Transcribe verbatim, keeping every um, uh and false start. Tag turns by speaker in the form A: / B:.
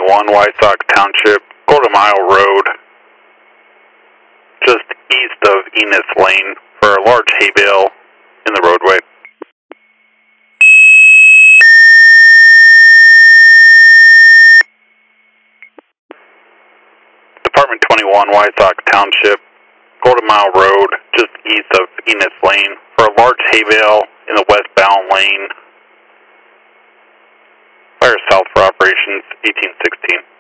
A: twenty-one, Wysox Township, Golden Mile Road, just east of Enos Lane for a large hay bale in the roadway. Department twenty-one, Wysox Township, Golden Mile Road, just east of Enos Lane for a large hay bale in the westbound lane. Fire south for operations eighteen sixteen.